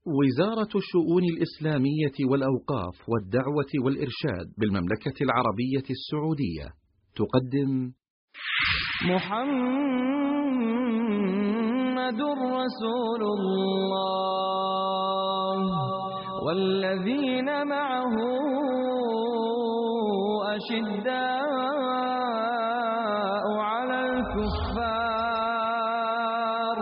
وزارة الشؤون الإسلامية والأوقاف والدعوة والإرشاد بالمملكة العربية السعودية تقدم محمد رسول الله والذين معه أشداء على الكفار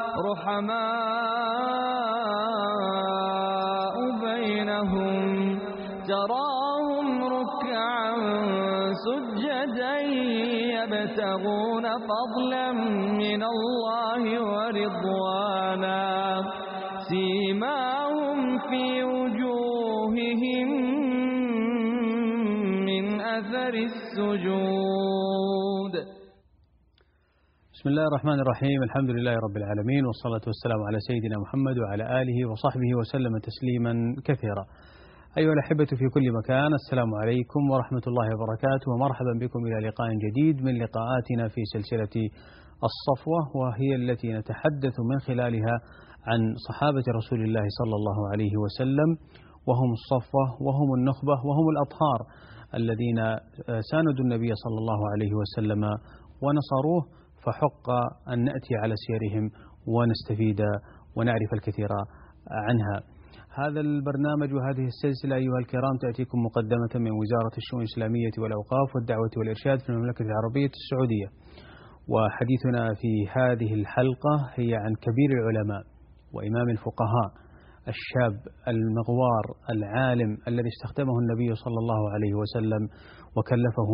رحماء بينهم تراهم ركعا سجدا يبتغون فضلا من الله ورضوانا سيماهم في وجوههم من أثر السجود. بسم الله الرحمن الرحيم. الحمد لله رب العالمين، والصلاة والسلام على سيدنا محمد وعلى آله وصحبه وسلم تسليما كثيرا. أيها الأحبة في كل مكان، السلام عليكم ورحمة الله وبركاته، ومرحبا بكم إلى لقاء جديد من لقاءاتنا في سلسلة الصفوة، وهي التي نتحدث من خلالها عن صحابة رسول الله صلى الله عليه وسلم، وهم الصفوة وهم النخبة وهم الأطهار الذين ساندوا النبي صلى الله عليه وسلم ونصروه، فحق أن نأتي على سيرهم ونستفيد ونعرف الكثير عنها. هذا البرنامج وهذه السلسلة أيها الكرام تأتيكم مقدمة من وزارة الشؤون الإسلامية والأوقاف والدعوة والإرشاد في المملكة العربية السعودية، وحديثنا في هذه الحلقة هي عن كبير العلماء وإمام الفقهاء، الشاب المغوار العالم الذي استخدمه النبي صلى الله عليه وسلم وكلفه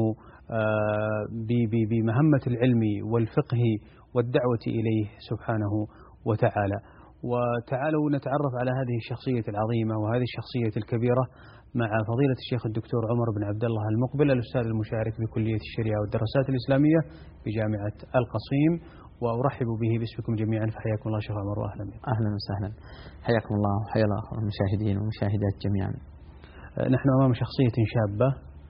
بمهمة العلم والفقه والدعوة إليه سبحانه وتعالى. وتعالوا نتعرف على هذه الشخصية العظيمة وهذه الشخصية الكبيرة مع فضيلة الشيخ الدكتور عمر بن عبد الله المقبل، الأستاذ المشارك بكلية الشريعة والدراسات الإسلامية بجامعة القصيم، وأرحب به باسمكم جميعا، فحياكم الله شيخ عمر وأهلا بكم. أهلا وسهلا، حياكم الله وحيا المشاهدين والمشاهدات جميعا. نحن أمام شخصية شابة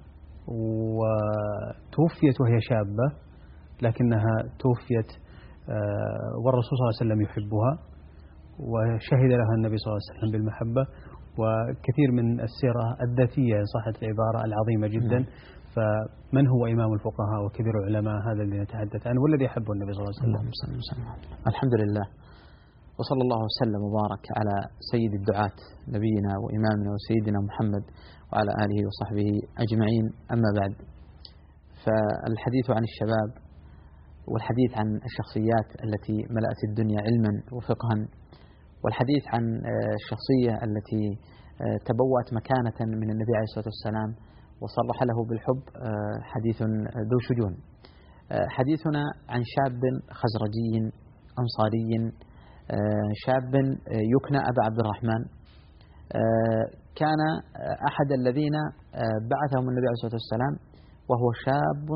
وتوفيت وهي شابة، لكنها توفيت والرسول صلى الله عليه وسلم يحبها وشهد لها النبي صلى الله عليه وسلم بالمحبة، وكثير من السيرة الذاتية إن صحت العبارة العظيمة جدا. فمن هو إمام الفقهاء وكبير العلماء؟ هذا الذي نتحدث عنه والذي يحبه النبي صلى الله عليه وسلم. الحمد لله، وصلى الله وسلم وبارك على سيد الدعاة نبينا وإمامنا وسيدنا محمد وعلى آله وصحبه أجمعين. أما بعد، فالحديث عن الشباب والحديث عن الشخصيات التي ملأت الدنيا علما وفقها، والحديث عن الشخصية التي تبوأت مكانة من النبي عليه الصلاة والسلام وصرح له بالحب حديث ذو شجون. حديثنا عن شاب خزرجي أنصاري، شاب يكنى أبا عبد الرحمن، كان أحد الذين بعثهم النبي عليه الصلاة والسلام وهو شاب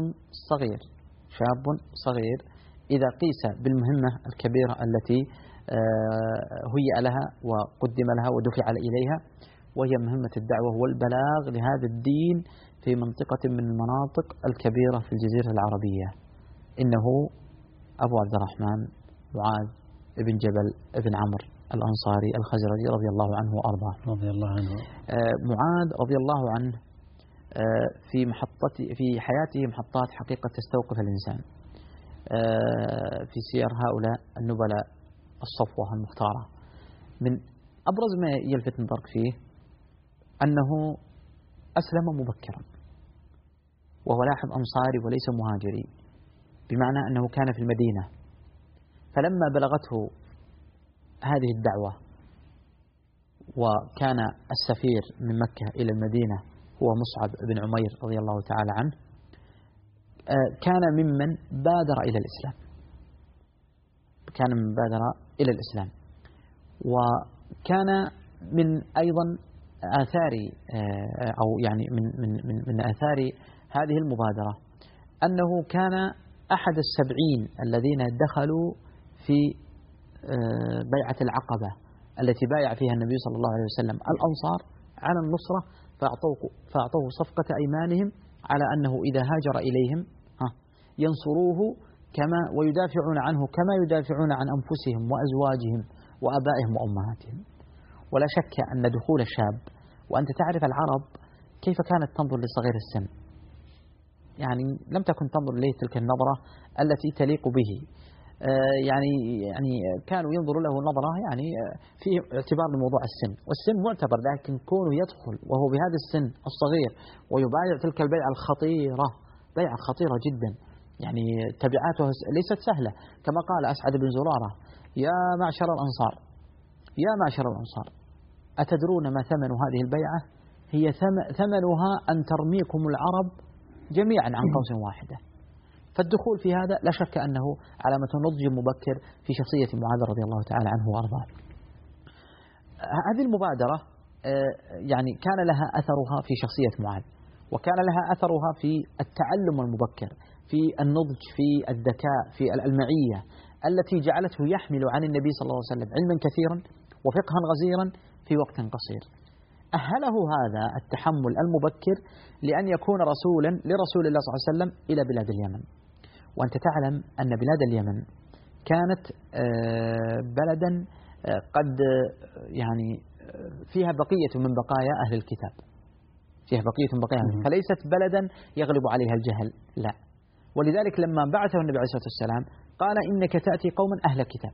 صغير إذا قيس بالمهمة الكبيرة التي هيئ لها وقدم لها ودفع إليها، وهي مهمة الدعوة والبلاغ لهذا الدين في منطقة من المناطق الكبيرة في الجزيرة العربية. إنه أبو عبد الرحمن معاذ ابن جبل ابن عمرو الأنصاري الخزرجي رضي الله عنه وأرضاه. رضي الله عنه. معاذ رضي الله عنه في حياته محطات حقيقة تستوقف الإنسان في سير هؤلاء النبلاء الصفوة المختارة. من أبرز ما يلفت نظرك فيه أنه أسلم مبكرا، وهو لاحظ أنصاري وليس مهاجري، بمعنى أنه كان في المدينة، فلما بلغته هذه الدعوة وكان السفير من مكة إلى المدينة هو مصعب بن عمير رضي الله تعالى عنه، كان ممن بادر إلى الإسلام، وكان من أيضا آثار أو يعني من آثار هذه المبادرة أنه كان أحد 70 الذين دخلوا في بيعة العقبة التي بايع فيها النبي صلى الله عليه وسلم الأنصار على النصرة، فأعطوه صفقة أيمانهم على أنه إذا هاجر إليهم ينصروه كما ويدافعون عنه كما يدافعون عن أنفسهم وأزواجهم وأبائهم وأمهاتهم. ولا شك أن دخول الشاب، وأنت تعرف العرب كيف كانت تنظر لصغير السن، يعني لم تكن تنظر إليه تلك النظرة التي تليق به، يعني كانوا ينظروا له نظرة يعني في اعتبار لموضوع السن، والسن معتبر، لكن كونه يدخل وهو بهذا السن الصغير ويبايع تلك البيعة الخطيرة، بيعة خطيرة جدا، يعني تبعاتها ليست سهلة، كما قال أسعد بن زرارة: يا معشر الأنصار، يا معشر الأنصار، أتدرون ما ثمن هذه البيعة؟ هي ثمنها أن ترميكم العرب جميعا عن قوس واحدة. فالدخول في هذا لا شك أنه علامة نضج مبكر في شخصية معاذ رضي الله تعالى عنه وأرضاه. هذه المبادرة يعني كان لها أثرها في شخصية معاذ، وكان لها أثرها في التعلم المبكر، في النضج، في الذكاء، في المعية التي جعلته يحمل عن النبي صلى الله عليه وسلم علما كثيرا وفقها غزيرا في وقت قصير. أهله هذا التحمل المبكر لأن يكون رسولا لرسول الله صلى الله عليه وسلم إلى بلاد اليمن. وأنت تعلم أن بلاد اليمن كانت بلدا قد يعني فيها بقية من بقايا أهل الكتاب، فيها بقية من بقايا، فليست بلدا يغلب عليها الجهل، لا. ولذلك لما بعثه النبي عليه الصلاة والسلام قال: إنك تأتي قوما أهل كتاب.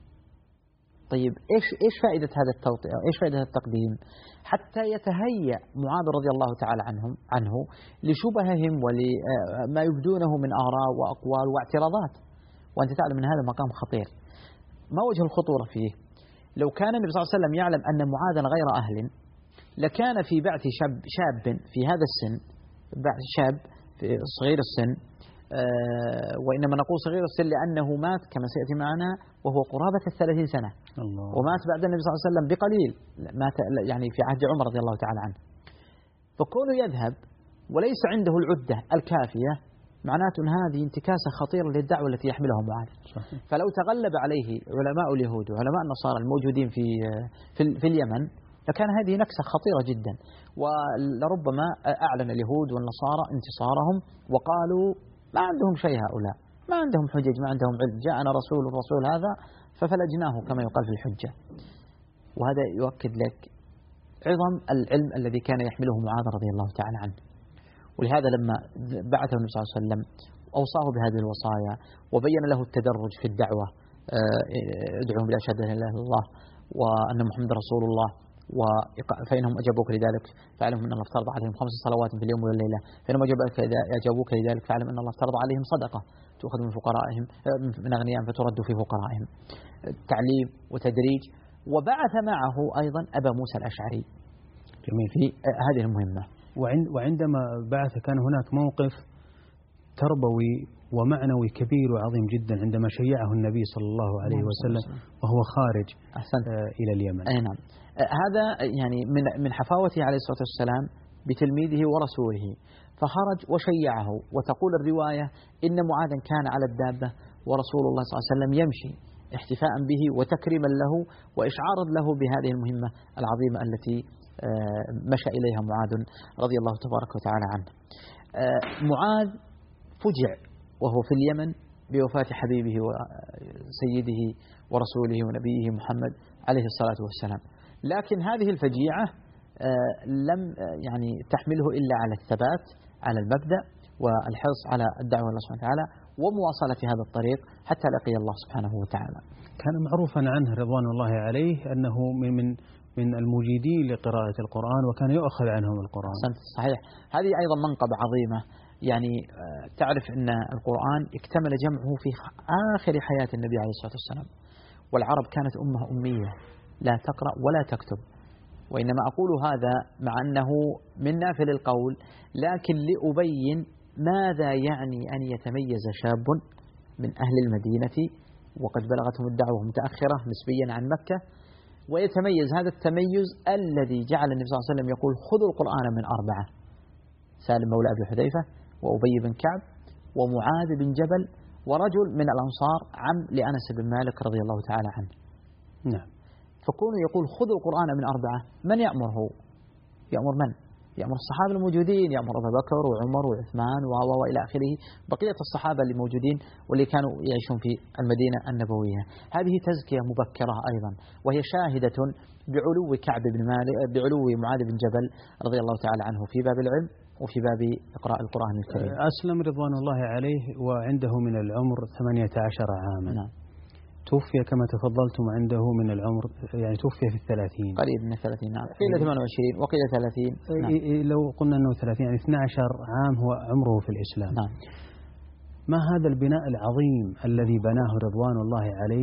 طيب إيش فائدة هذا التوطئة؟ إيش فائدة التقديم؟ حتى يتهيأ معاذ رضي الله تعالى عنه لشبههم ولما يبدونه من آراء وأقوال واعتراضات. وأنت تعلم أن هذا مقام خطير. ما وجه الخطورة فيه؟ لو كان النبي صلى الله عليه وسلم يعلم أن معاذا غير أهل، لكان في بعث شاب في هذا السن، بعث شاب صغير السن، وإنما نقول صغير السن لأنه مات كما سيأتي معنا وهو قرابة 30 سنة الله. ومات بعد النبي صلى الله عليه وسلم بقليل، مات يعني في عهد عمر رضي الله تعالى عنه. فكونه يذهب وليس عنده العدة الكافية معناته أن هذه انتكاسة خطيرة للدعوة التي يحملها معاذ. فلو تغلب عليه علماء اليهود وعلماء النصارى الموجودين في اليمن لكان هذه نكسة خطيرة جدا، ولربما أعلن اليهود والنصارى انتصارهم وقالوا ما عندهم شيء هؤلاء، ما عندهم حجج، ما عندهم علم، جاءنا الرسول هذا ففلجناه كما يقال في الحجة. وهذا يؤكد لك عظم العلم الذي كان يحمله معاذ رضي الله تعالى عنه. ولهذا لما بعثه النبي صلى الله عليه وسلم أوصاه بهذه الوصايا وبين له التدرج في الدعوة: ادعوهم إلى شهادة لا إله إلا الله وأن محمد رسول الله، فإنهم أجابوك لذلك فاعلم أن الله افترض عليهم 5 صلوات في اليوم والليلة، فإنهم أجابوك لذلك فاعلم أن الله افترض عليهم صدقة تؤخذ من فقرائهم من أغنيائهم فترد في فقرائهم. تعليم وتدريج. وبعث معه أيضا أبا موسى الأشعري جميل في هذه المهمة. وعندما بعث كان هناك موقف تربوي ومعنوي كبير وعظيم جدا عندما شيعه النبي صلى الله عليه وسلم وهو خارج إلى اليمن. أي نعم. هذا يعني من حفاوته عليه الصلاة والسلام بتلميذه ورسوله، فخرج وشيعه. وتقول الرواية إن معاذا كان على الدابة ورسول الله صلى الله عليه وسلم يمشي احتفاء به وتكريما له وإشعارا له بهذه المهمة العظيمة التي مشى إليها معاذ رضي الله تبارك وتعالى عنه. معاذ فجع وهو في اليمن بوفاة حبيبه وسيده ورسوله ونبيه محمد عليه الصلاة والسلام، لكن هذه الفجيعة لم يعني تحمله إلا على الثبات على المبدأ والحرص على الدعوة الله سبحانه وتعالى ومواصلة هذا الطريق حتى لقي الله سبحانه وتعالى. كان معروفا عنه رضوان الله عليه أنه من المجيدين لقراءة القرآن وكان يؤخذ عنهم القرآن. صحيح. هذه أيضا منقبة عظيمة. يعني تعرف أن القرآن اكتمل جمعه في آخر حياة النبي عليه الصلاة والسلام، والعرب كانت أمة أمية لا تقرأ ولا تكتب. وإنما أقول هذا مع أنه من نافل القول، لكن لأبين ماذا يعني أن يتميز شاب من أهل المدينة وقد بلغتهم الدعوة متأخرة نسبيا عن مكة، ويتميز هذا التميز الذي جعل النبي صلى الله عليه وسلم يقول: خذوا القرآن من 4: سالم مولى أبي حذيفة، وأبي بن كعب، ومعاذ بن جبل، ورجل من الأنصار عم لأنس بن مالك رضي الله تعالى عنه. نعم. فكونه يقول: خذوا القرآن من 4، من يأمره؟ يأمر من؟ يأمر الصحابة الموجودين، يأمر أبا بكر وعمر وعثمان وإلى آخره، بقية الصحابة اللي موجودين واللي كانوا يعيشون في المدينة النبوية. هذه تزكية مبكرة أيضا، وهي شاهدة بعلو كعب بن مالك، بعلو معاذ بن جبل رضي الله تعالى عنه في باب العلم وفي باب إقراء القرآن الكريم. أسلم رضوان الله عليه وعنده من العمر 18 عاما. نعم. توفي كما تفضلتم عنده من العمر، يعني توفي في 30، قريب من 30. نعم. قيل 28 وقيل 30. نعم. لو قلنا أنه 30 يعني 12 عام هو عمره في الإسلام. نعم. ما هذا البناء العظيم الذي بناه رضوان الله عليه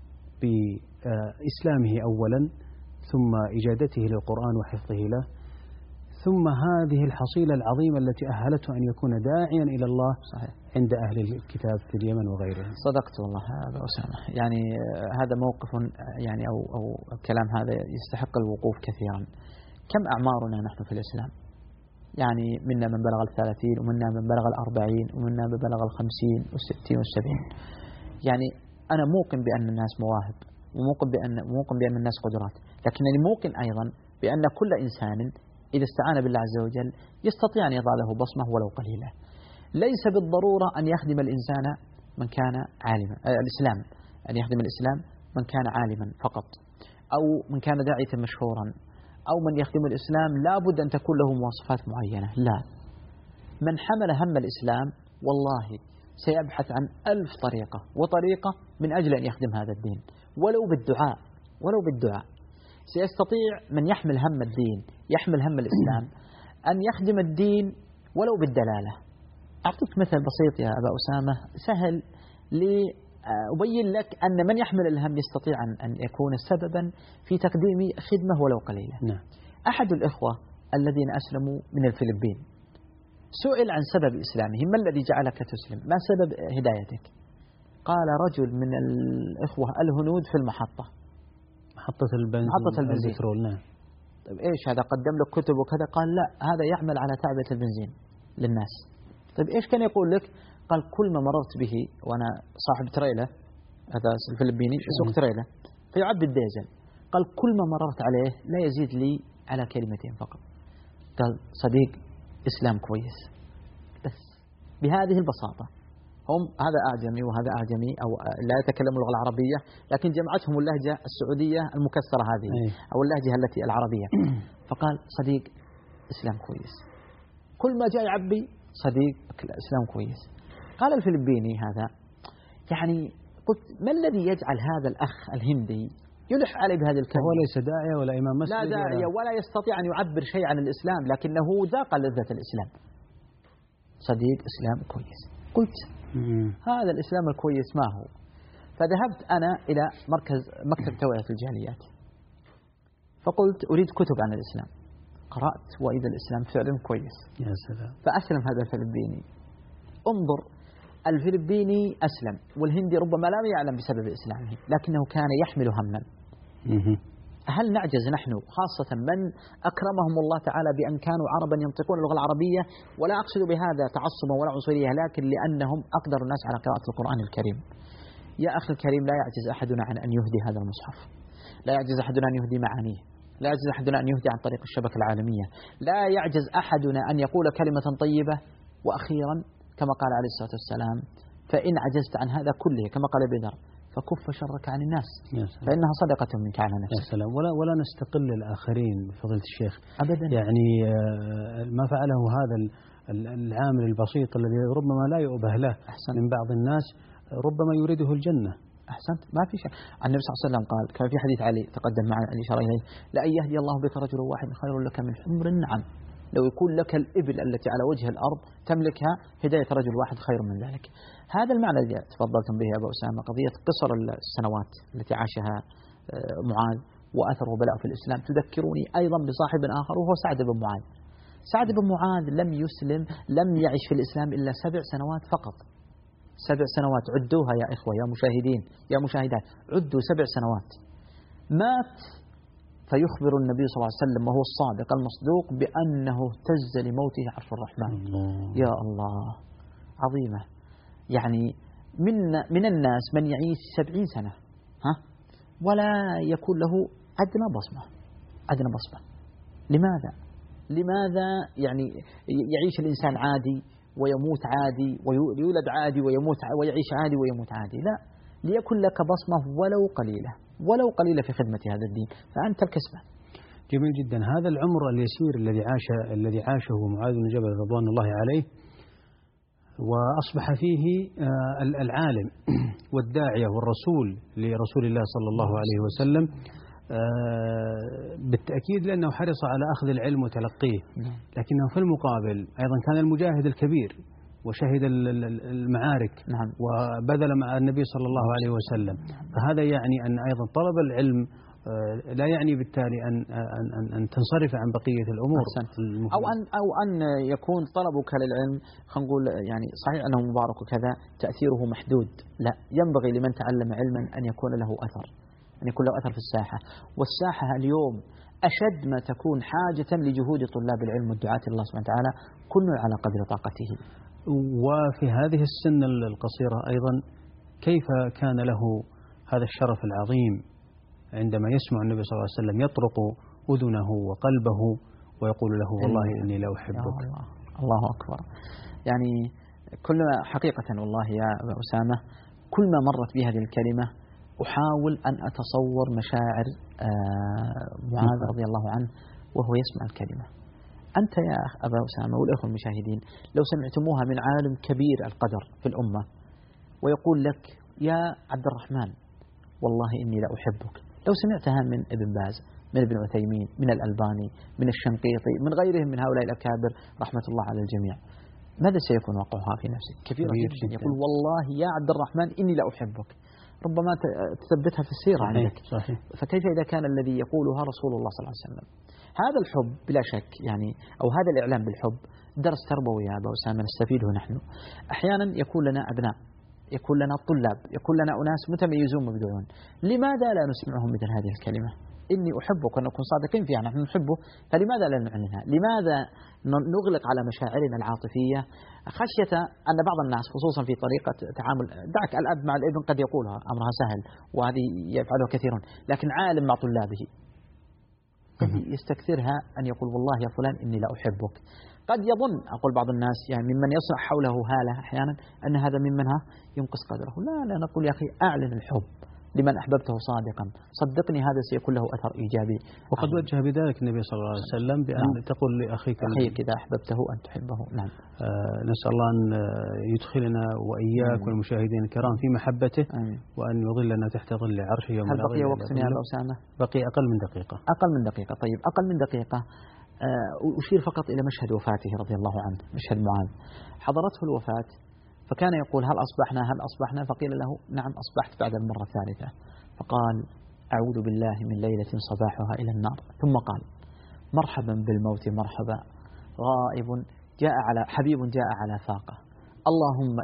بإسلامه أولا، ثم إجادته للقرآن وحفظه له، ثم هذه الحصيلة العظيمة التي أهلته أن يكون داعيا إلى الله. صحيح. عند أهل الكتاب في اليمن وغيرهم. صدقت والله هذا أسامة، يعني هذا موقف يعني أو الكلام هذا يستحق الوقوف كثيرا. كم أعمارنا نحن في الإسلام؟ يعني منا من بلغ 30 ومنا من بلغ 40 ومنا من بلغ 50 و60 و70. يعني أنا موقن بأن الناس مواهب، وموقن بأن الناس قدرات، لكنني موقن أيضا بأن كل إنسان إذا استعان بالله عز وجل يستطيع أن يضع له بصمة ولو قليلة. ليس بالضرورة أن يخدم الإنسان من كان عالما، الإسلام أن يخدم الإسلام من كان عالما فقط، أو من كان داعية مشهورا، أو من يخدم الإسلام لا بد أن تكون له مواصفات معينة. لا، من حمل هم الإسلام والله سيبحث عن 1000 طريقة وطريقة من أجل أن يخدم هذا الدين، ولو بالدعاء سيستطيع من يحمل هم الدين، يحمل هم الإسلام، أن يخدم الدين ولو بالدلالة. أعطيك مثل بسيط يا أبا أسامة سهل لأبين لك أن من يحمل الهم يستطيع أن يكون سببا في تقديم خدمة ولو قليلة. نعم. أحد الإخوة الذين أسلموا من الفلبين سئل عن سبب إسلامهم، ما الذي جعلك تسلم؟ ما سبب هدايتك؟ قال رجل من الإخوة الهنود في المحطة، محطة البنزين، البترول. نعم. طيب إيش هذا؟ قدم لك كتب وكذا؟ قال لا، هذا يعمل على تعبئة البنزين للناس. طيب إيش كان يقول لك؟ قال كل ما مررت به وأنا صاحب تريلة، هذا الفلبيني يسوق تريلة فيعبي الديزل، قال كل ما مررت عليه لا يزيد لي على كلمتين فقط، قال صديق إسلام كويس. بس بهذه البساطة. هم هذا أعجمي وهذا أعجمي أو لا يتكلم اللغة العربية، لكن جمعتهم اللهجة السعودية المكسرة هذه أو اللهجة التي العربية. فقال صديق إسلام كويس. كل ما جاء يعبي صديق إسلام كويس. قال الفلبيني هذا يعني قلت ما الذي يجعل هذا الأخ الهندي يلح عليه بهذه الكلمة؟ هو ليس داعية ولا إمام مسجد، لا داعية ولا يستطيع أن يعبر شيء عن الإسلام، لكنه ذاق لذة الإسلام. صديق إسلام كويس. قلت هذا الإسلام الكويس ما هو؟ فذهبت أنا إلى مكتب توعية الجاليات، فقلت أريد كتب عن الإسلام. قرأت وإذا الإسلام فعلا كويس. يا سلام. فأسلم هذا الفلبيني. انظر، الفلبيني أسلم، والهندي ربما لا يعلم بسبب إسلامه، لكنه كان يحمل هما. هل نعجز نحن، خاصة من أكرمهم الله تعالى بأن كانوا عربا ينطقون اللغة العربية، ولا أقصد بهذا تعصبا ولا عنصرية، لكن لأنهم أقدر الناس على قراءة القرآن الكريم. يا أخي الكريم، لا يعجز أحدنا عن أن يهدي هذا المصحف، لا يعجز أحدنا أن يهدي معانيه، لا يعجز أحدنا أن يهدي عن طريق الشبكة العالمية، لا يعجز أحدنا أن يقول كلمة طيبة. وأخيرا كما قال عليه الصلاة والسلام فإن عجزت عن هذا كله كما قال ابن ذر فكف شرك عن الناس فإنها صدقة منك على نفسك. يا سلام. ولا نستقل الآخرين بفضيلة الشيخ أبدا. يعني ما فعله هذا العامل البسيط الذي ربما لا يؤبه له أحسنت. من بعض الناس ربما يريده الجنة. أحسنت. ما في شيء. النبي صلى الله عليه وسلم قال كما في حديث علي تقدم معنا الإشارة إليه: لأن يهدي الله بك رجل واحد خير لك من حمر النعم. لو يكون لك الإبل التي على وجه الأرض تملكها هداية رجل واحد خير من ذلك. هذا المعنى الذي تفضلتم به يا أبا أسامة، قضية قصر السنوات التي عاشها معاذ وأثره بلاء في الإسلام تذكروني أيضا بصاحب آخر وهو سعد بن معاذ. سعد بن معاذ لم يسلم، لم يعش في الإسلام إلا 7 سنوات فقط. 7 سنوات، عدوها يا إخوة يا مشاهدين يا مشاهدات، عدوا 7 سنوات. مات فيخبر النبي صلى الله عليه وسلم وهو الصادق المصدوق بأنه اهتز لموته عرش الرحمن. يا الله، عظيمة. يعني من الناس من يعيش 70 سنة ولا يكون له أدنى بصمة. لماذا؟ لماذا يعني يعيش الإنسان عادي ويموت عادي ويولد عادي ويموت ويعيش عادي ويموت عادي؟ لا، ليكن لك بصمة ولو قليلة في خدمة هذا الدين، فأنت الكسبان. جميل جدا. هذا العمر اليسير الذي عاشه معاذ بن جبل رضوان الله عليه، وأصبح فيه العالم والداعية والرسول لرسول الله صلى الله عليه وسلم، بالتأكيد لأنه حرص على أخذ العلم وتلقيه، لكنه في المقابل أيضا كان المجاهد الكبير وشهد المعارك وبذل مع النبي صلى الله عليه وسلم. فهذا يعني أن أيضا طلب العلم لا يعني بالتالي أن تنصرف عن بقية الأمور، أو أن يكون طلبك للعلم، خلينا نقول يعني صحيح أنه مبارك وكذا تأثيره محدود، لا، ينبغي لمن تعلم علما أن يكون له أثر، أن يكون له أثر في الساحة. والساحة اليوم أشد ما تكون حاجة لجهود طلاب العلم والدعاة الله سبحانه وتعالى، كل على قدر طاقته. وفي هذه السن القصيرة أيضا كيف كان له هذا الشرف العظيم عندما يسمع النبي صلى الله عليه وسلم يطرق أذنه وقلبه ويقول له والله إني لا أحبك. الله أكبر. يعني كلما حقيقة والله يا أبا أسامة كل ما مرت بهذه الكلمة أحاول أن أتصور مشاعر معاذ رضي الله عنه وهو يسمع الكلمة. أنت يا أبا أسامة والأخوة المشاهدين لو سمعتموها من عالم كبير القدر في الأمة ويقول لك يا عبد الرحمن والله إني لا أحبك، لو سمعتها من ابن باز، من ابن عثيمين، من الألباني، من الشنقيطي، من غيرهم من هؤلاء الأكابر رحمة الله على الجميع، ماذا سيكون واقعها في نفسك؟ كثير جدا يقول والله يا عبد الرحمن إني لا أحبك، ربما تثبتها في السيرة عندك. صحيح. فكيف إذا كان الذي يقولها رسول الله صلى الله عليه وسلم؟ هذا الحب بلا شك يعني، أو هذا الإعلام بالحب درس تربوي يا أبا أسامة نستفيده نحن. أحيانا يكون لنا أبناء، يكون لنا طلاب، يكون لنا أناس متميزون مبدعون، لماذا لا نسمعهم مثل هذه الكلمة؟ إني أحبك، ونكون صادقين فيها، نحن نحبه، فلماذا لا نعلنها؟ لماذا نغلق على مشاعرنا العاطفية خشية أن بعض الناس خصوصا في طريقة تعامل، دعك الأب مع الابن قد يقولها أمرها سهل وهذه يفعلها كثيرون، لكن عالم مع طلابه قد يستكثرها أن يقول والله يا فلان إني لا أحبك. قد يظن أقول بعض الناس يعني ممن يصنع حوله هالة أحيانا أن هذا ممنها ينقص قدره. لا نقول يا أخي أعلن الحب لمن أحببته صادقا، صدقني هذا سيكون له أثر إيجابي. وقد وجه بذلك النبي صلى الله عليه وسلم بأن تقول لأخيك إذا أحببته أن تحبه. نعم. نسأل الله أن يدخلنا وإياك والمشاهدين الكرام في محبته، وأن يظلنا تحت ظل عرشه يوم لا ظل إلا ظله. هل بقي وقت يا أبا أسامة؟ بقي أقل من دقيقة. أقل من دقيقة. طيب أقل من دقيقة أشير فقط إلى مشهد وفاته رضي الله عنه، مشهد معاذ. حضرته الوفاة فكان يقول هل أصبحنا؟ فقيل له نعم أصبحت بعد المرة الثالثة، فقال أعوذ بالله من ليلة صباحها إلى النار، ثم قال مرحبا بالموت مرحبا، غائب جاء على حبيب جاء على فاقة، اللهم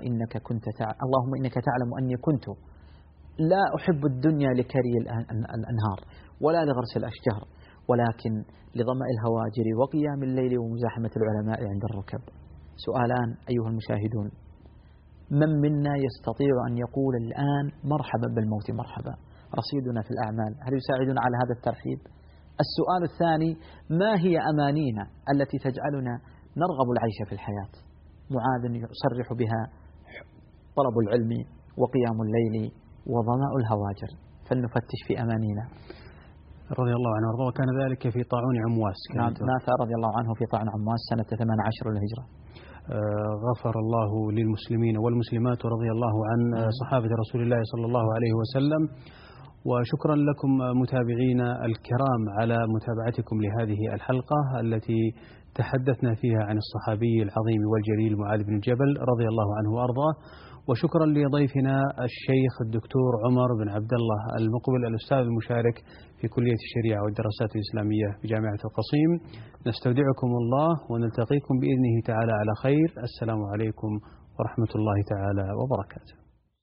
إنك تعلم أني كنت لا أحب الدنيا لكري الأنهار ولا لغرس الأشجار، ولكن لظمأ الهواجر وقيام الليل ومزاحمة العلماء عند الركب. سؤالان أيها المشاهدون، من منا يستطيع أن يقول الآن مرحبا بالموت مرحبا؟ رصيدنا في الأعمال هل يساعدنا على هذا الترحيب؟ السؤال الثاني، ما هي أمانينا التي تجعلنا نرغب العيش في الحياة؟ معاذ يصرح بها طلب العلم وقيام الليل وظمأ الهواجر، فلنفتش في أمانينا. رضي الله عنه وارضاه. كان ذلك في طاعون عمواس. مات رضي الله عنه في طاعون عمواس سنة 18 للهجرة. غفر الله للمسلمين والمسلمات ورضي الله عن صحابة رسول الله صلى الله عليه وسلم. وشكرا لكم متابعينا الكرام على متابعتكم لهذه الحلقة التي تحدثنا فيها عن الصحابي العظيم والجليل معاذ بن جبل رضي الله عنه وأرضاه. وشكرا لضيفنا الشيخ الدكتور عمر بن عبد الله المقبل الأستاذ المشارك في كلية الشريعة والدراسات الإسلامية بجامعة القصيم. نستودعكم الله ونلتقيكم بإذنه تعالى على خير. السلام عليكم ورحمة الله تعالى وبركاته.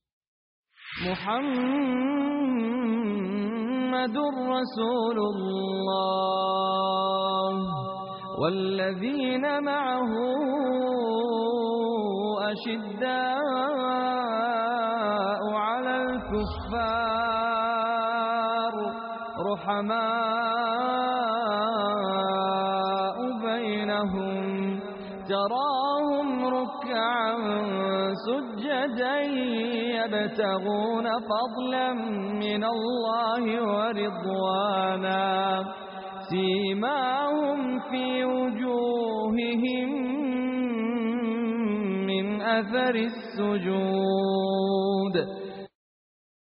محمد رسول الله والذين معه أشداء على الكفار رحماء بينهم تراهم ركعا سجدا يبتغون فضلا من الله ورضوانا سيماهم في وجوههم من أثر السجود